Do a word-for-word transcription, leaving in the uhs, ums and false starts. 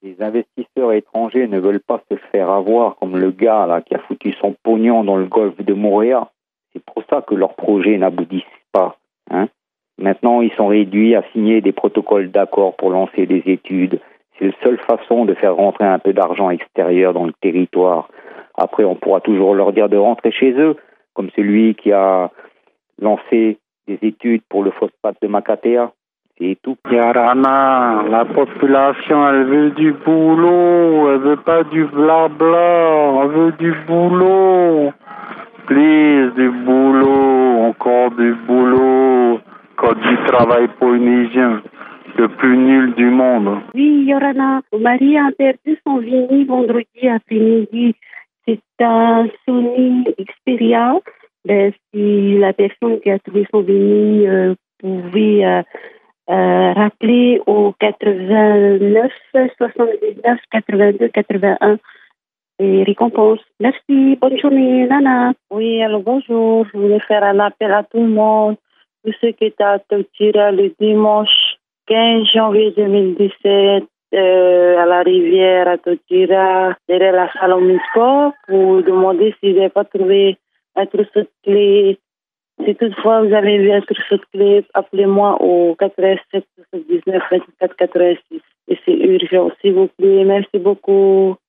Les investisseurs étrangers ne veulent pas se faire avoir comme le gars là qui a foutu son pognon dans le golfe de Montréal. C'est pour ça que leurs projets n'aboutissent pas. Hein. Maintenant, ils sont réduits à signer des protocoles d'accord pour lancer des études. C'est la seule façon de faire rentrer un peu d'argent extérieur dans le territoire. Après, on pourra toujours leur dire de rentrer chez eux, comme celui qui a lancé des études pour le phosphate de Makatea. C'est tout. Yarana, la population, elle veut du boulot, elle veut pas du blabla, elle veut du boulot. Please, du boulot, encore du boulot, encore du travail polynésien, le plus nul du monde. Oui, Yorana, mon mari a perdu son vinyle vendredi après-midi. C'est un Sony Xperia. Ben, si la personne qui a trouvé son vinyle euh, pouvait euh, euh, rappeler au quatre-vingt-neuf soixante-dix-neuf quatre-vingt-deux quatre-vingt-un et récompense. Merci, bonne journée, Nana. Oui, alors bonjour. Je voulais faire un appel à tout le monde. Tous ceux qui étaient à Totira le dimanche quinze janvier deux mille dix-sept euh, à la rivière à Totira, derrière la salle Omnisport, pour demander s'ils n'avaient pas trouvé un trousseau de clés. Si toutefois vous avez vu un trousseau de clés, appelez-moi au quatre-vingt-sept soixante-dix-neuf vingt-quatre quatre-vingt-six. Et c'est urgent, s'il vous plaît. Merci beaucoup.